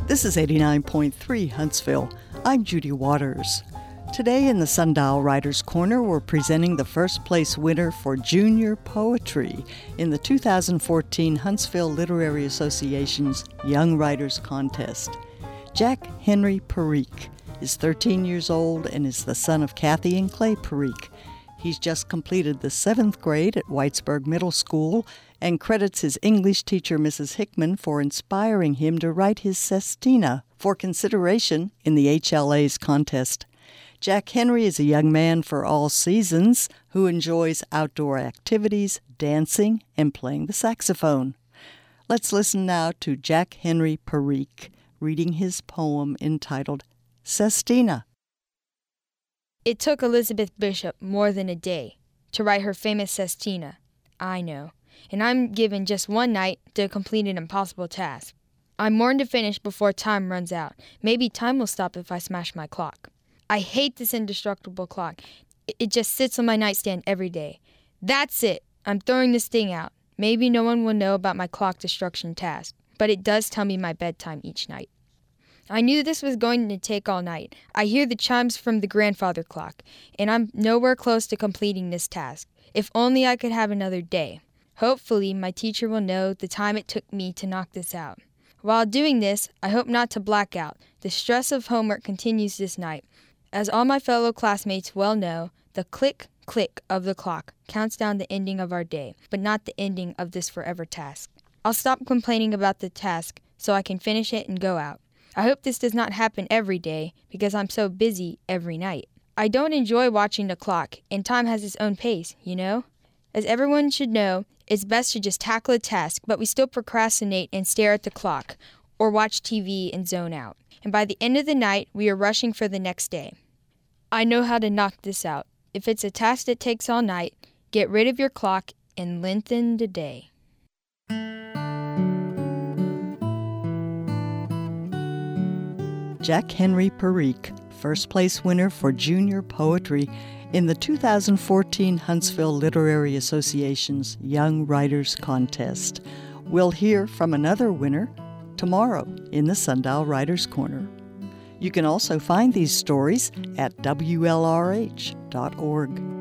This is 89.3 Huntsville. I'm Judy Waters. Today in the Sundial Writers Corner, we're presenting the first place winner for junior poetry in the 2014 Huntsville Literary Association's Young Writers Contest. Jack Henry Parikh is 13 years old and is the son of Kathy and Clay Parikh. He's just completed the 7th grade at Whitesburg Middle School and credits his English teacher, Mrs. Hickman, for inspiring him to write his sestina for consideration in the HLA's contest. Jack Henry is a young man for all seasons who enjoys outdoor activities, dancing, and playing the saxophone. Let's listen now to Jack Henry Parikh reading his poem entitled Sestina. It took Elizabeth Bishop more than a day to write her famous sestina, I know, and I'm given just one night to complete an impossible task. I'm more to finish before time runs out. Maybe time will stop if I smash my clock. I hate this indestructible clock. It just sits on my nightstand every day. That's it. I'm throwing this thing out. Maybe no one will know about my clock destruction task, but it does tell me my bedtime each night. I knew this was going to take all night. I hear the chimes from the grandfather clock, and I'm nowhere close to completing this task. If only I could have another day. Hopefully, my teacher will know the time it took me to knock this out. While doing this, I hope not to black out. The stress of homework continues this night. As all my fellow classmates well know, the click, click of the clock counts down the ending of our day, but not the ending of this forever task. I'll stop complaining about the task so I can finish it and go out. I hope this does not happen every day because I'm so busy every night. I don't enjoy watching the clock, and time has its own pace, you know? As everyone should know, it's best to just tackle a task, but we still procrastinate and stare at the clock, or watch TV and zone out. And by the end of the night, we are rushing for the next day. I know how to knock this out. If it's a task that takes all night, get rid of your clock and lengthen the day. Jack Henry Parikh, first place winner for junior poetry in the 2014 Huntsville Literary Association's Young Writers Contest. We'll hear from another winner tomorrow in the Sundial Writers Corner. You can also find these stories at WLRH.org.